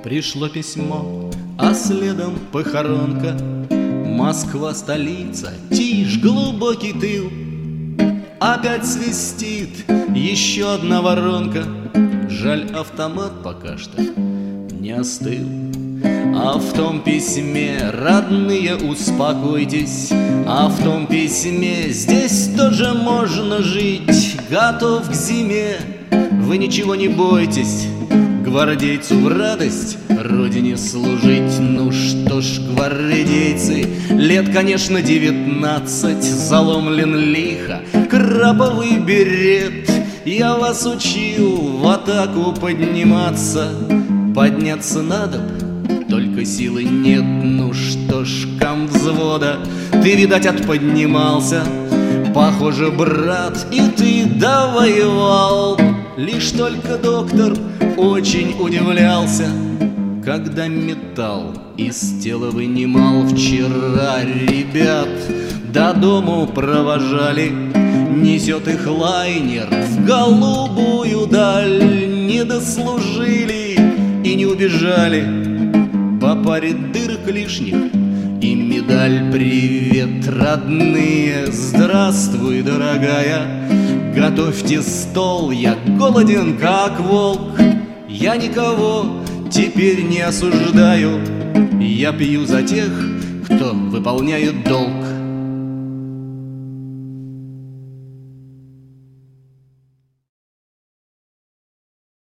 Пришло письмо, а следом похоронка. Москва, столица, тишь, глубокий тыл. Опять свистит еще одна воронка. Жаль, автомат пока что не остыл. А в том письме, родные, успокойтесь, а в том письме здесь тоже можно жить. Готов к зиме, вы ничего не бойтесь, гвардейцу в радость родине служить. Ну что ж, гвардейцы, лет, конечно, 19, заломлен лихо краповый берет. Я вас учил в атаку подниматься, подняться надо б, только силы нет. Ну что ж, комвзвода, ты, видать, отподнимался. Похоже, брат, и ты довоевал. Лишь только доктор очень удивлялся, когда металл из тела вынимал. Вчера ребят до дому провожали, несет их лайнер в голубую даль. Не дослужили и не убежали, по паре дырок лишних и медаль. Привет, родные, здравствуй, дорогая. Готовьте стол, я голоден, как волк. Я никого теперь не осуждаю, я пью за тех, кто выполняет долг.